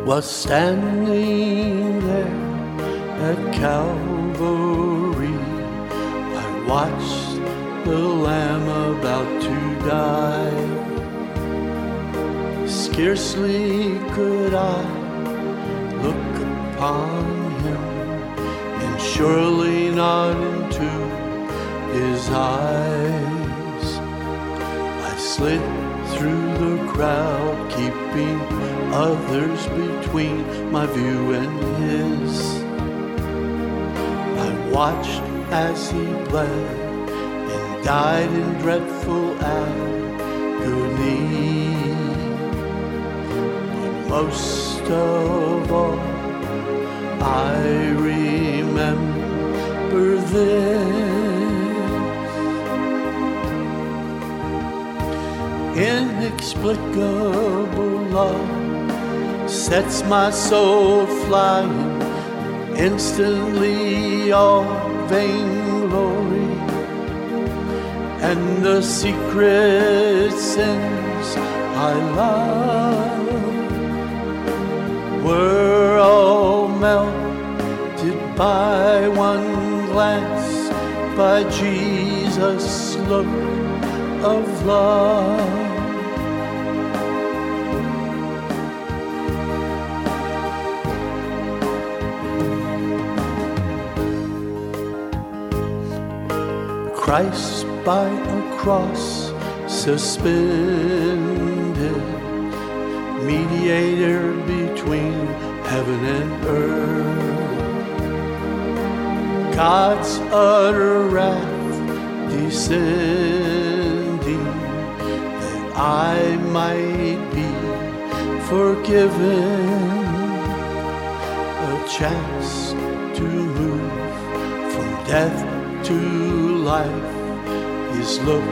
was standing there at Calvary. I watched the Lamb about to die. Scarcely could I look upon him, and surely not into his eyes. I slid through the crowd, keeping others between my view and his. I watched as he bled and died in dreadful agony. But most of all, I remember this. Inexplicable love sets my soul flying, instantly all vainglory, and the secret sins I love were all melted by one glance, by Jesus' look of love. Christ by a cross suspended, mediator between heaven and earth. God's utter wrath descending, that I might be forgiven. A chance to move from death to life, his look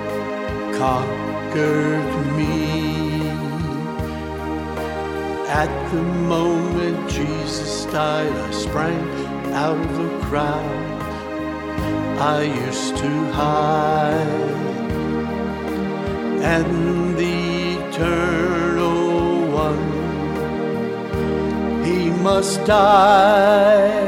conquered me. At the moment Jesus died, I sprang out of the crowd I used to hide, and the eternal one, he must die.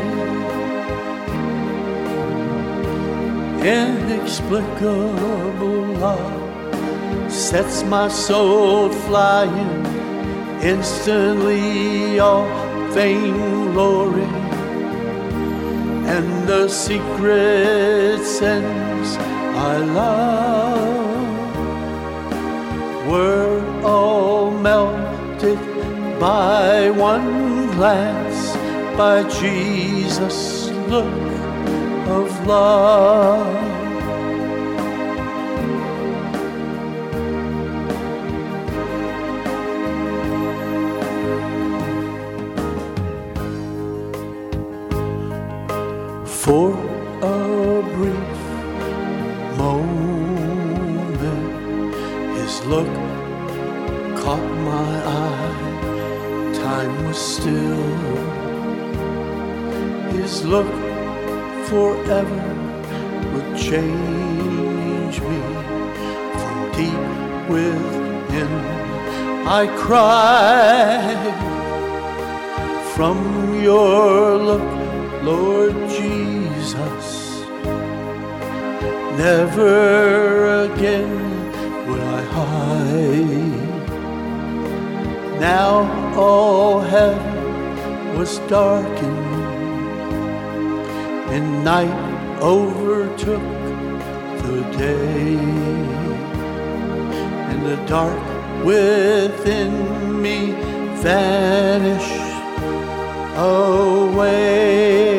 Inexplicable love sets my soul flying, instantly all vainglory, and the secret sins I love were all melted by one glance, by Jesus' look of love. For a brief moment, his look caught my eye. Time was still. His look forever would change me. From deep within I cried, from your look, Lord Jesus, never again would I hide. Now all heaven was darkened, and night overtook the day, and the dark within me vanished away.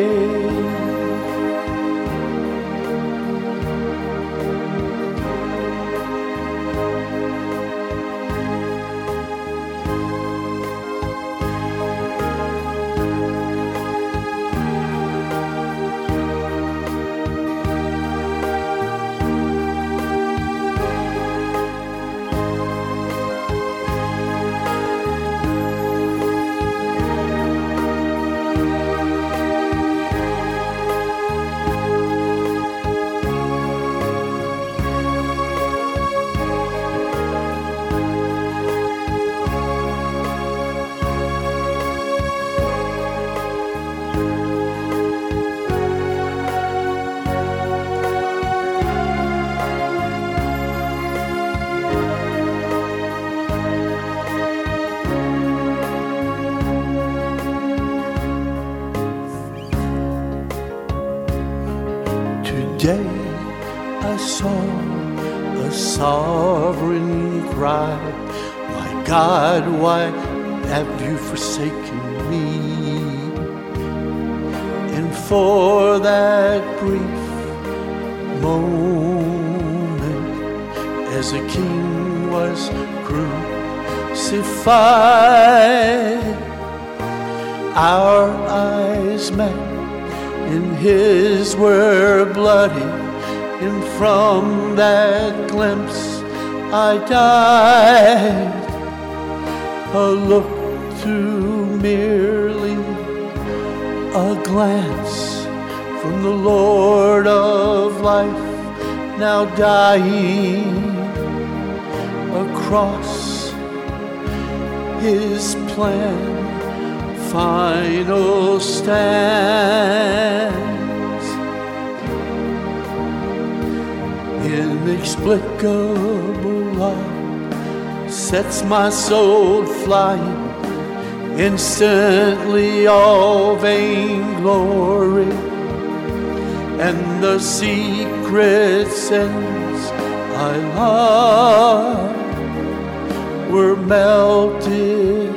day I saw a sovereign cry, my God, why have you forsaken me? And for that brief moment, as a king was crucified, our eyes met, and his were bloody, and from that glimpse I died. A look through merely a glance from the Lord of life, now dying across his plan, final stands. Inexplicable love sets my soul flying, instantly all vainglory, and the secret sins I love were melted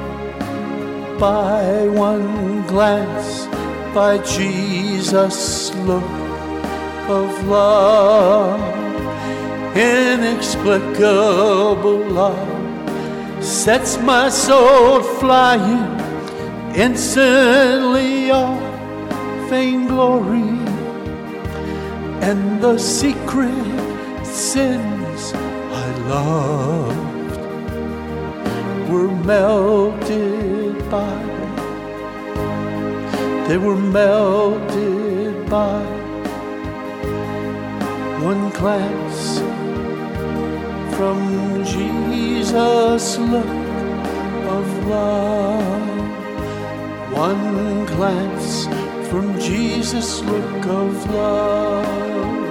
by one glance, by Jesus' look of love. Inexplicable love sets my soul flying, instantly all vainglory, and the secret sins I loved were melted by, they were melted by one glance from Jesus' look of love. One glance from Jesus' look of love.